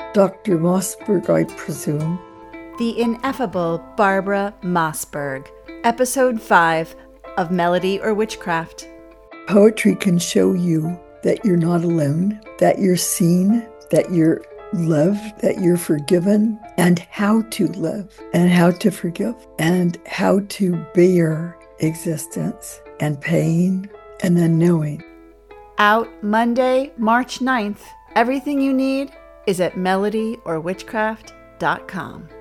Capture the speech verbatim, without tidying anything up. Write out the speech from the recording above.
Doctor Mossberg, I presume. The ineffable Barbara Mossberg, Episode five of Melody or Witchcraft. Poetry can show you that you're not alone, that you're seen, that you're loved, that you're forgiven, and how to live, and how to forgive, and how to bear existence and pain, and then knowing. Out Monday, March ninth. Everything you need is at melody or witchcraft dot com.